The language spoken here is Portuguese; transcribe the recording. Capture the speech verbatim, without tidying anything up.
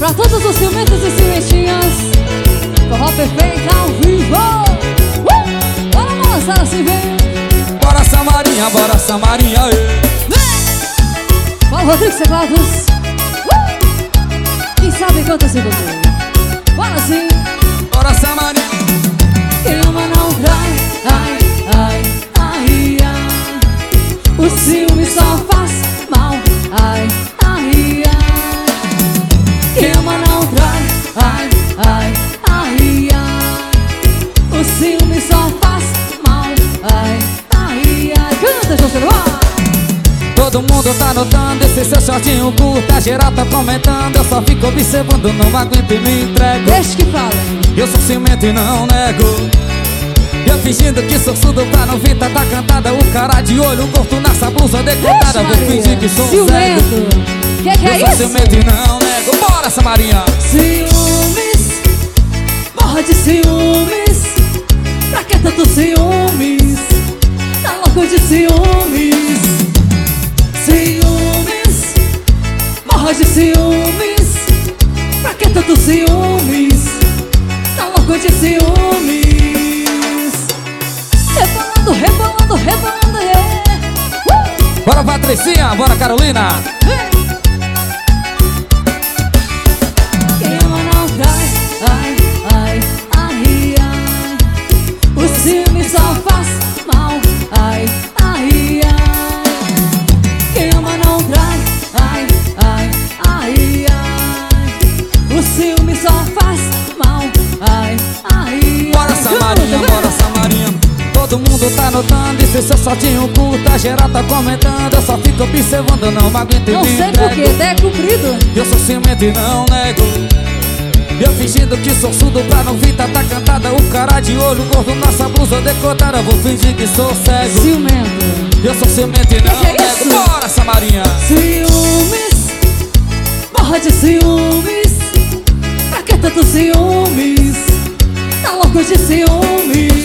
Pra todos os ciumentos e ciumentinhas, forró perfeito ao vivo. uh! Bora balançar assim, vem. Bora Samarinha, bora Samarinha, vem. Paulo Rodrigues Teclados. uh! Quem sabe canta esse bagulho. Bora sim. Bora Samarinha. Quem ama não trai, ai, ai, ai, ai. O ciúme só faz mal, ai, ai, ai. Quem ama não trai, ai, ai, ai, ai. O ciúme só faz mal, ai, ai, ai. Canta, Joselma! Todo mundo tá notando esse seu shortinho curto, a geral tá comentando, eu só fico observando, não aguento e me entrego. Deixa que falem. Eu sou ciumento e não nego. Eu fingindo que sou surdo pra não vir tá cantada. O cara de olho, curto nessa blusa decotada. Vou fingir que sou ciumento. cego. Que que é eu isso? sou ciumento e não nego. Bora, Samarinha! Ciúmes, morra de ciúmes. Pra que tanto ciúmes? Tá louco de ciúmes. Ciúmes, morra de ciúmes. Pra que tanto ciúmes? Tá louco de ciúmes. Rebolando, rebolando, rebolando, é. uh! Bora, Patricinha, bora, Carolina! Quem ama não trai, ai, ai, ai, ai. O ciúme só faz mal, ai, ai, ai. Quem ama não trai, ai, ai, ai, ai. O ciúme só faz mal, ai, ai, ai. Bora, Samarinha, bora, Samarinha! Todo mundo tá notando esse seu saltinho curto, a geral tá comentando, eu só fico observando, não aguento e Não me sei entrego. porquê, até é comprido. Eu sou ciumento e não nego. Eu fingindo que sou surdo pra não vir tá cantada. O cara de olho gordo, nossa blusa decotada. Vou fingir que sou cego. Ciumento. Eu sou ciumento e não que que é nego. isso? Bora, Samarinha! Ciúmes, morra de ciúmes. Pra que tanto ciúmes? Tá louco de ciúmes.